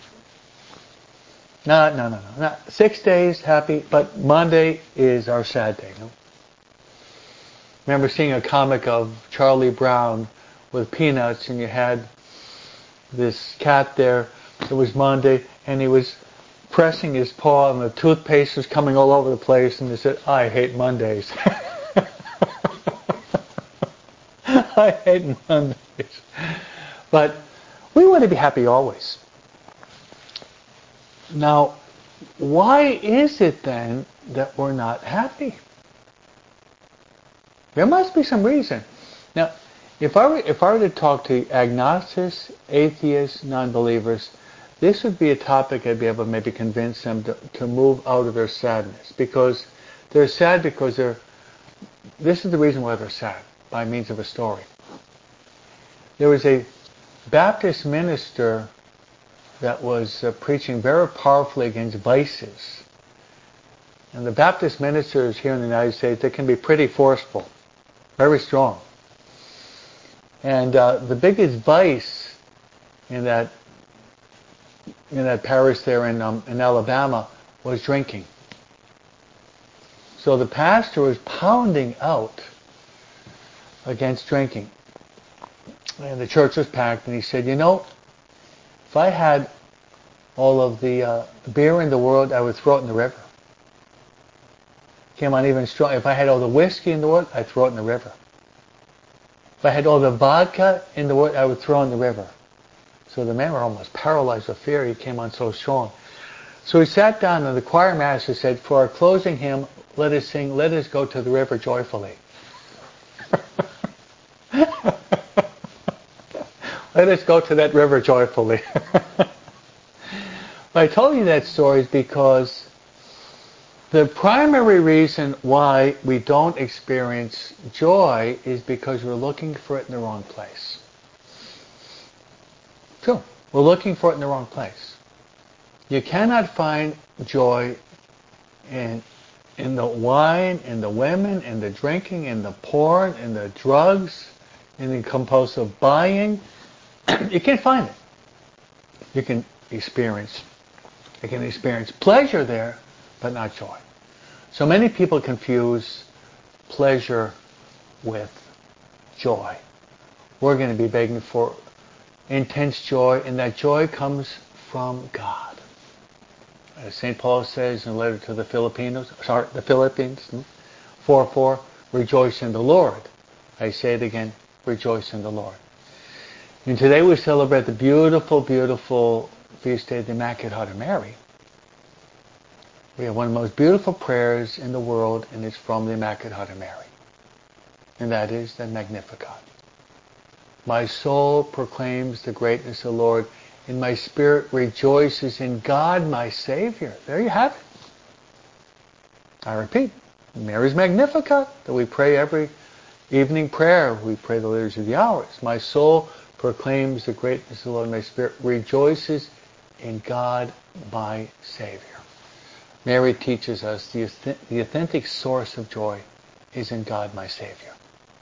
No, no, no, no. Not six days happy, but Monday is our sad day. No? Remember seeing a comic of Charlie Brown with Peanuts, and you had this cat there. It was Monday, and he was pressing his paw, and the toothpaste was coming all over the place, and he said, "I hate Mondays." I hate Mondays. But we want to be happy always. Now, why is it then that we're not happy? There must be some reason. Now, if I were, if I were to talk to agnostics, atheists, non-believers, this would be a topic I'd be able to maybe convince them to, to move out of their sadness. Because they're sad because they're, this is the reason why they're sad, by means of a story. There was a Baptist minister that was uh, preaching very powerfully against vices. And the Baptist ministers here in the United States, they can be pretty forceful, very strong. And uh, the biggest vice in that in that parish there in um, in Alabama was drinking. So the pastor was pounding out against drinking. And the church was packed, and he said, you know, if I had all of the uh, beer in the world, I would throw it in the river. Came on even strong. If I had all the whiskey in the world, I'd throw it in the river. If I had all the vodka in the world, I would throw it in the river. So the men were almost paralyzed with fear. He came on so strong. So he sat down, and the choir master said, for our closing hymn, let us sing, let us go to the river joyfully. Let us go to that river joyfully. I told you that story is because the primary reason why we don't experience joy is because we're looking for it in the wrong place. True. We're looking for it in the wrong place. You cannot find joy in in the wine, in the women, in the drinking, in the porn, in the drugs, in the compulsive buying. You can't find it. You can experience, you can experience pleasure there, but not joy. So many people confuse pleasure with joy. We're going to be begging for intense joy, and that joy comes from God. As Saint Paul says in the letter to the Filipinos, sorry, the Philippians, four four, rejoice in the Lord. I say it again, rejoice in the Lord. And today we celebrate the beautiful, beautiful feast day of the Immaculate Heart of Mary. We have one of the most beautiful prayers in the world, and it's from the Immaculate Heart of Mary. And that is the Magnificat. My soul proclaims the greatness of the Lord, and my spirit rejoices in God my Savior. There you have it. I repeat, Mary's Magnificat that we pray every evening prayer. We pray the Liturgy of the Hours. My soul proclaims the greatness of the Lord, and my spirit rejoices in God my Savior. Mary teaches us the, the authentic source of joy is in God my Savior.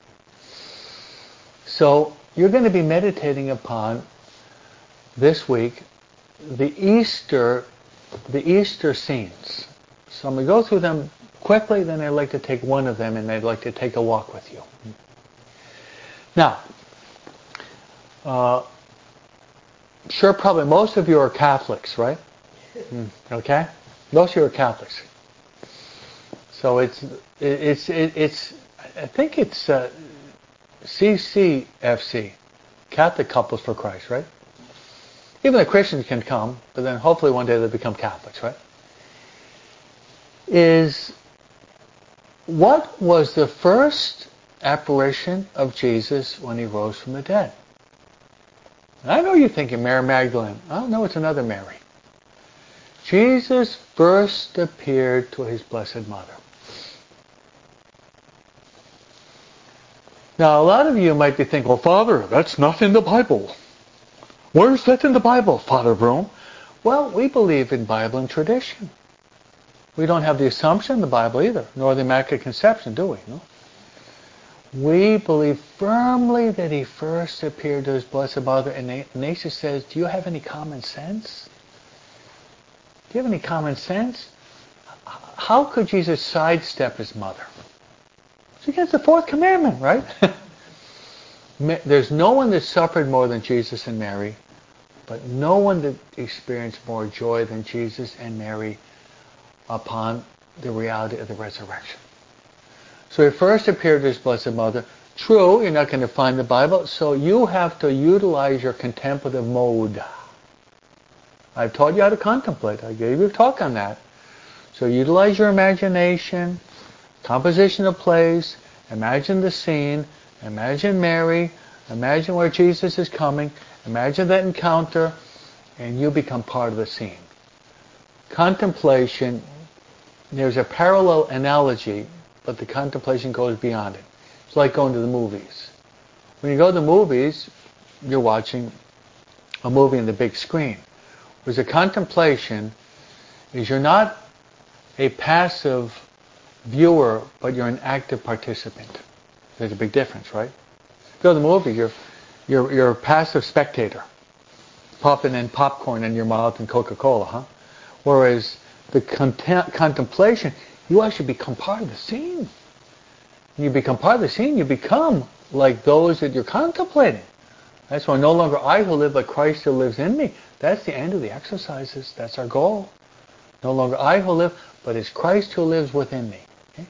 So you're going to be meditating upon this week the Easter, the Easter scenes. So I'm going to go through them quickly, then I'd like to take one of them and I'd like to take a walk with you. Now, uh, sure, probably most of you are Catholics, right? Okay? Most of you are Catholics. So it's, it's, it's, I think it's uh, C C F C, Catholic Couples for Christ, right? Even the Christians can come, but then hopefully one day they'll become Catholics, right? Is what was the first apparition of Jesus when he rose from the dead? And I know you're thinking Mary Magdalene. Oh no, it's another Mary. Jesus first appeared to his Blessed Mother. Now, a lot of you might be thinking, well, Father, that's not in the Bible. Where's that in the Bible, Father Broom? Well, we believe in Bible and tradition. We don't have the assumption in the Bible either, nor the Immaculate Conception, do we? No? We believe firmly that he first appeared to his Blessed Mother, and Ignatius says, do you have any common sense? Do you have any common sense? How could Jesus sidestep his mother? It's against the fourth commandment, right? There's no one that suffered more than Jesus and Mary, but no one that experienced more joy than Jesus and Mary upon the reality of the resurrection. So he first appeared to his Blessed Mother. True, you're not going to find the Bible, so you have to utilize your contemplative mode. I've taught you how to contemplate. I gave you a talk on that. So utilize your imagination, composition of plays, imagine the scene, imagine Mary, imagine where Jesus is coming, imagine that encounter, and you become part of the scene. Contemplation, there's a parallel analogy, but the contemplation goes beyond it. It's like going to the movies. When you go to the movies, you're watching a movie on the big screen. Whereas a contemplation is you're not a passive viewer, but you're an active participant. There's a big difference, right? You go to the movie, you're, you're, you're a passive spectator, popping in popcorn in your mouth and Coca-Cola, huh? Whereas the contem- contemplation, you actually become part of the scene. When you become part of the scene, you become like those that you're contemplating. That's why no longer I who live, but Christ who lives in me. That's the end of the exercises. That's our goal. No longer I who live, but it's Christ who lives within me. Okay?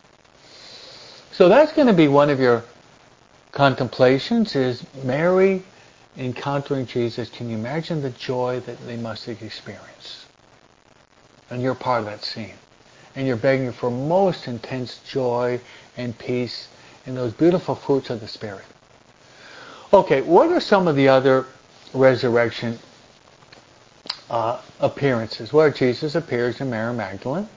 So that's going to be one of your contemplations, is Mary encountering Jesus. Can you imagine the joy that they must experience? And you're part of that scene. And you're begging for most intense joy and peace and those beautiful fruits of the Spirit. Okay, what are some of the other resurrection uh, appearances? Well, Jesus appears to Mary Magdalene.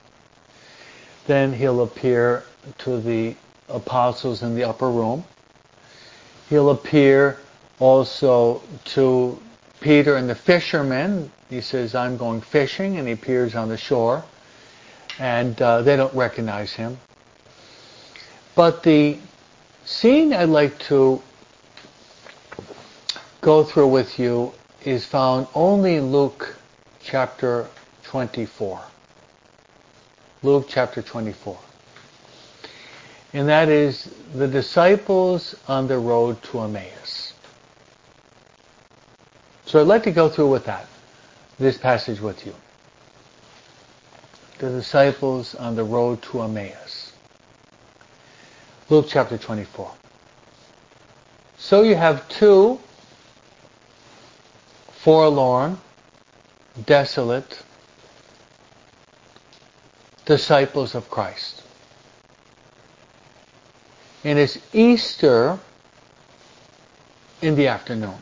Then he'll appear to the apostles in the upper room. He'll appear also to Peter and the fishermen. He says, I'm going fishing, and he appears on the shore. And uh, they don't recognize him. But the scene I'd like to go through with you is found only in Luke chapter twenty-four. Luke chapter twenty-four. And that is the disciples on the road to Emmaus. So I'd like to go through with that, this passage with you. The disciples on the road to Emmaus. Luke chapter twenty-four. So you have two forlorn, desolate disciples of Christ. And it's Easter in the afternoon.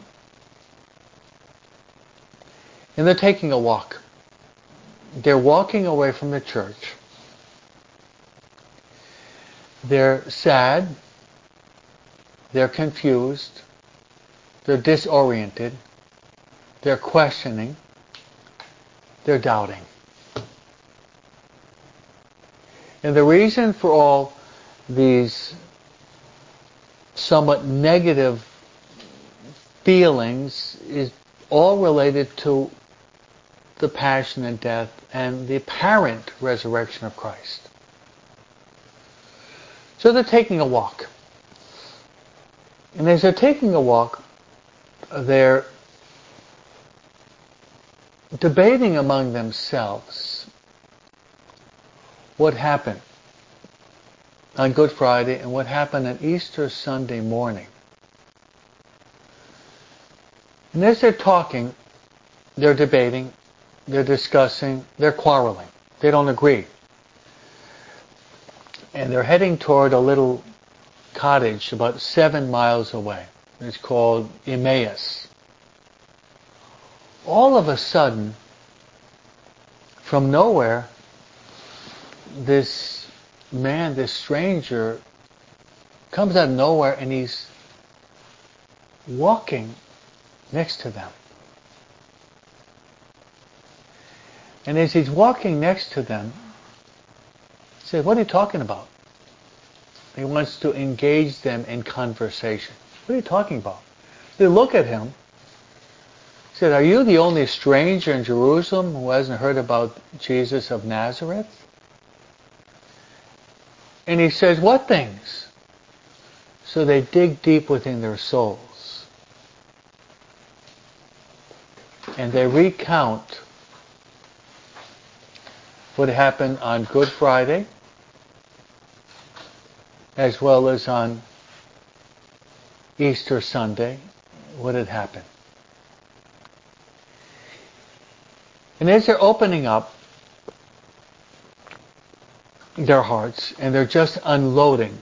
And they're taking a walk. They're walking away from the church. They're sad. They're confused. They're disoriented. They're questioning. They're doubting. And the reason for all these somewhat negative feelings is all related to the passion and death and the apparent resurrection of Christ. So they're taking a walk. And as they're taking a walk, they're debating among themselves what happened on Good Friday and what happened on Easter Sunday morning. And as they're talking, they're debating, they're discussing, they're quarreling. They don't agree. And they're heading toward a little cottage about seven miles away. It's called Emmaus. All of a sudden, from nowhere, this man, this stranger, comes out of nowhere and he's walking next to them. And as he's walking next to them, he says, "What are you talking about?" He wants to engage them in conversation. "What are you talking about?" They look at him. He said, "Are you the only stranger in Jerusalem who hasn't heard about Jesus of Nazareth?" And he says, "What things?" So they dig deep within their souls. And they recount what happened on Good Friday, as well as on Easter Sunday, what had happened. And as they're opening up their hearts and they're just unloading,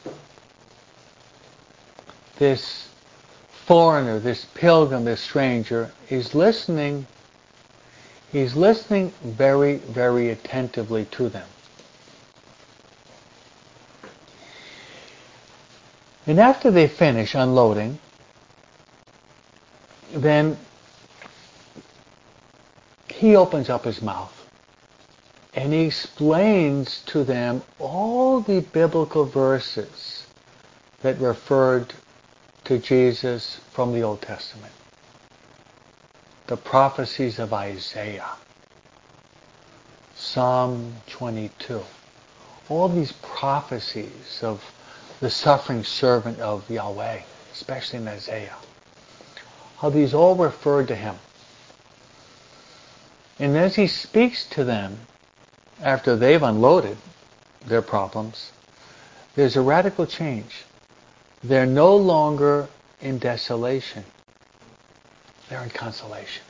this foreigner, this pilgrim, this stranger, is listening. He's listening very, very attentively to them. And after they finish unloading, then he opens up his mouth and he explains to them all the biblical verses that referred to Jesus from the Old Testament. The prophecies of Isaiah, Psalm twenty-two, all these prophecies of the suffering servant of Yahweh, especially in Isaiah, how these all referred to him. And as he speaks to them, after they've unloaded their problems, there's a radical change. They're no longer in desolation. They're in consolation.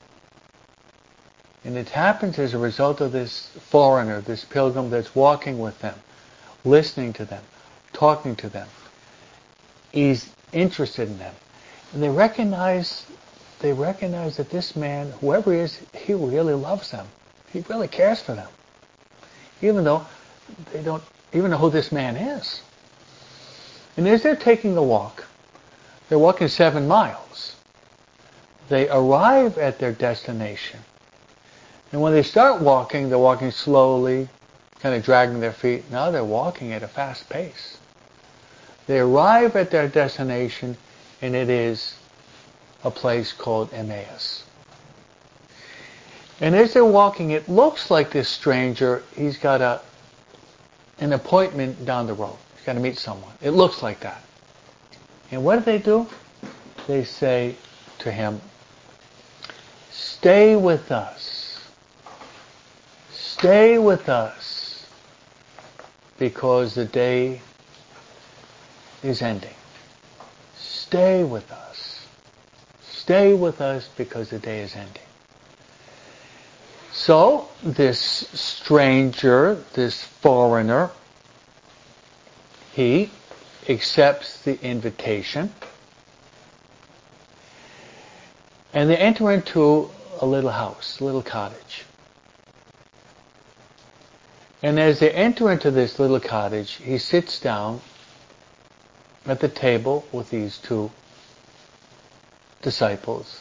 And it happens as a result of this foreigner, this pilgrim that's walking with them, listening to them, talking to them. He's interested in them. And they recognize, they recognize that this man, whoever he is, he really loves them. He really cares for them. Even though they don't even know who this man is. And as they're taking a walk, they're walking seven miles. They arrive at their destination. And when they start walking, they're walking slowly, kind of dragging their feet. Now they're walking at a fast pace. They arrive at their destination, and it is a place called Emmaus. And as they're walking, it looks like this stranger, he's got a an appointment down the road. He's got to meet someone. It looks like that. And what do they do? They say to him, "Stay with us. Stay with us, because the day is ending. Stay with us. Stay with us because the day is ending." So, this stranger, this foreigner, he accepts the invitation, and they enter into a little house, a little cottage. And as they enter into this little cottage, he sits down at the table with these two disciples.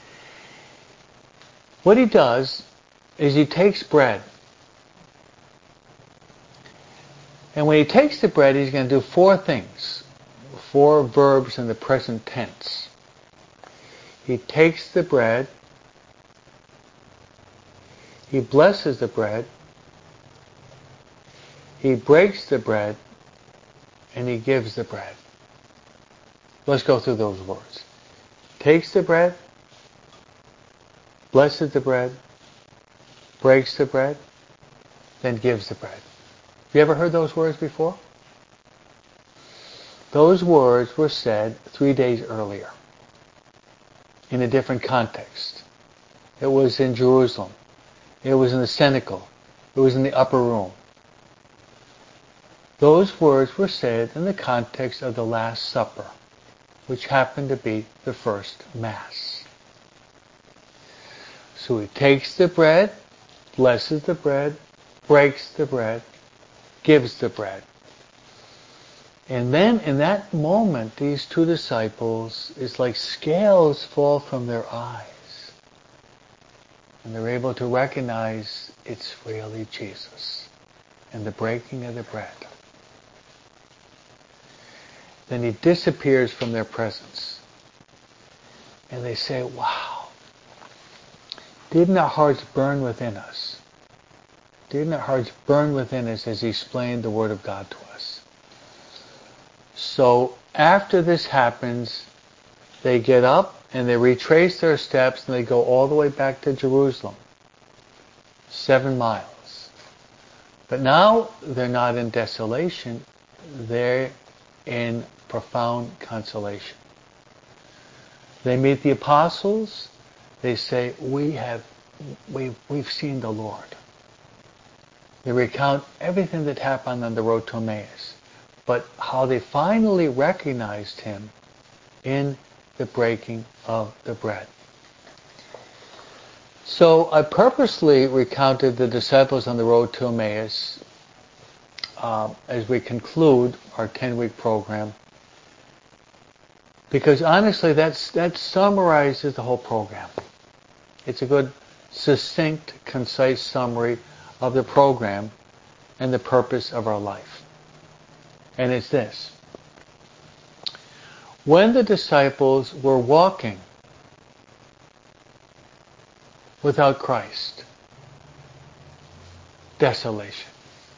What he does is he takes bread, And when he takes the bread, he's going to do four things. Four verbs in the present tense. He takes the bread, he blesses the bread, he breaks the bread, and he gives the bread. Let's go through those words. Takes the bread, blesses the bread, breaks the bread, then gives the bread. Have you ever heard those words before? Those words were said three days earlier in a different context. It was in Jerusalem. It was in the cenacle. It was in the upper room. Those words were said in the context of the Last Supper, which happened to be the first Mass. So he takes the bread, blesses the bread, breaks the bread, gives the bread. And then in that moment, these two disciples, it's like scales fall from their eyes. And they're able to recognize it's really Jesus and the breaking of the bread. Then he disappears from their presence. And they say, wow, didn't our hearts burn within us? Didn't our hearts burn within us as he explained the Word of God to us? So after this happens, they get up and they retrace their steps and they go all the way back to Jerusalem. Seven miles. But now they're not in desolation. They're in profound consolation. They meet the apostles. They say, we have, we've, we've seen the Lord. They recount everything that happened on the road to Emmaus, but how they finally recognized him in the breaking of the bread. So I purposely recounted the disciples on the road to Emmaus uh, as we conclude our ten-week program, because honestly that's, that summarizes the whole program. It's a good, succinct, concise summary of the program and the purpose of our life. And it's this. When the disciples were walking without Christ, desolation.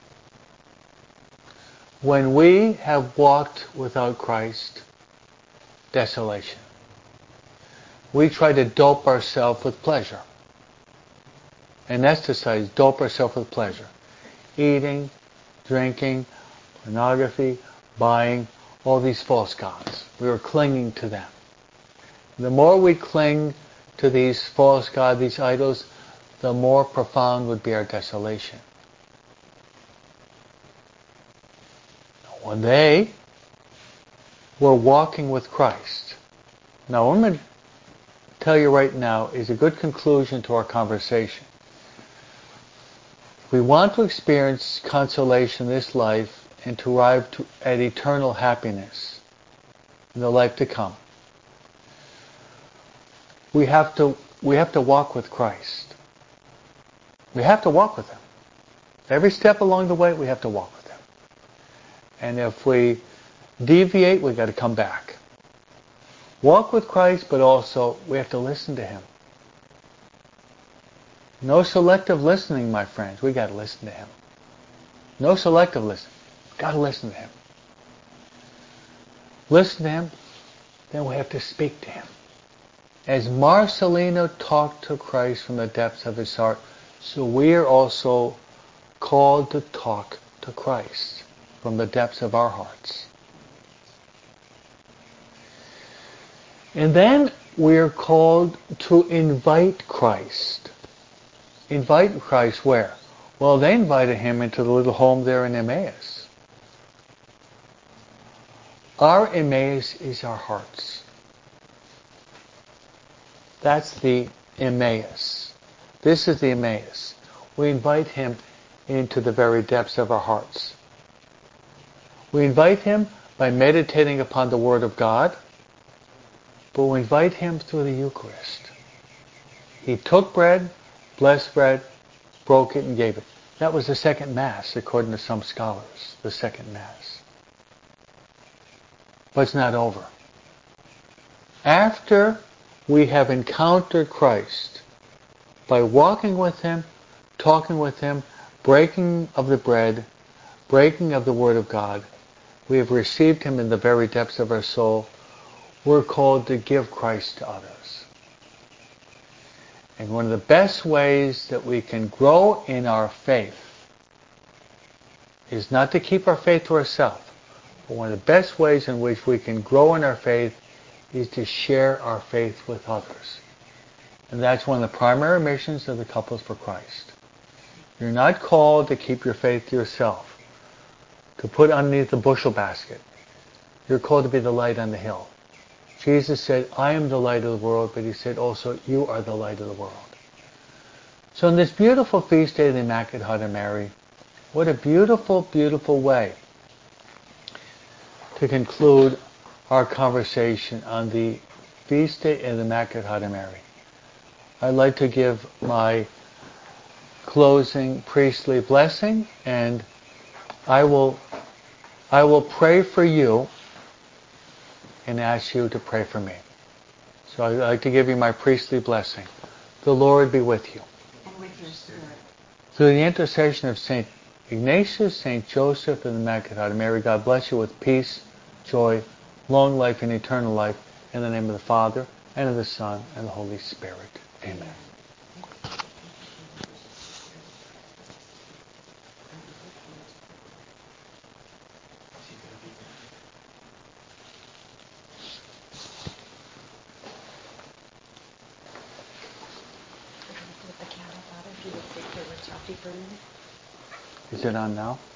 When we have walked without Christ, desolation. We try to dope ourselves with pleasure. Anesthetize, dope ourselves with pleasure. Eating, drinking, pornography, buying, all these false gods. We are clinging to them. The more we cling to these false gods, these idols, the more profound would be our desolation. When they were walking with Christ. Now, what I'm going to tell you right now is a good conclusion to our conversation. We want to experience consolation in this life and to arrive to, at eternal happiness in the life to come. We have to we have to walk with Christ. We have to walk with Him. Every step along the way, we have to walk with Him. And if we deviate, we've got to come back. Walk with Christ, but also we have to listen to Him. No selective listening, my friends. We've got to listen to Him. No selective listening. We've got to listen to Him. Listen to Him, then we have to speak to Him. As Marcelino talked to Christ from the depths of his heart, so we are also called to talk to Christ from the depths of our hearts. And then we are called to invite Christ. Invite Christ where? Well, they invited Him into the little home there in Emmaus. Our Emmaus is our hearts. That's the Emmaus. This is the Emmaus. We invite Him into the very depths of our hearts. We invite Him by meditating upon the Word of God, but we invite Him through the Eucharist. He took bread, blessed bread, broke it, and gave it. That was the second Mass, according to some scholars, the second Mass. But it's not over. After we have encountered Christ, by walking with Him, talking with Him, breaking of the bread, breaking of the Word of God, we have received Him in the very depths of our soul, we're called to give Christ to others. And one of the best ways that we can grow in our faith is not to keep our faith to ourselves, but one of the best ways in which we can grow in our faith is to share our faith with others. And that's one of the primary missions of the Couples for Christ. You're not called to keep your faith to yourself, to put underneath the bushel basket. You're called to be the light on the hill. Jesus said, I am the light of the world, but He said also, you are the light of the world. So in this beautiful feast day of the Immaculate Heart of Mary, what a beautiful, beautiful way to conclude our conversation on the feast day of the Immaculate Heart of Mary. I'd like to give my closing priestly blessing, and I will I will pray for you and ask you to pray for me. So I'd like to give you my priestly blessing. The Lord be with you. And with your spirit. Through the intercession of Saint Ignatius, Saint Joseph, and the Immaculate Heart of Mary, God bless you with peace, joy, long life, and eternal life. In the name of the Father, and of the Son, and the Holy Spirit. Amen. Is it on now?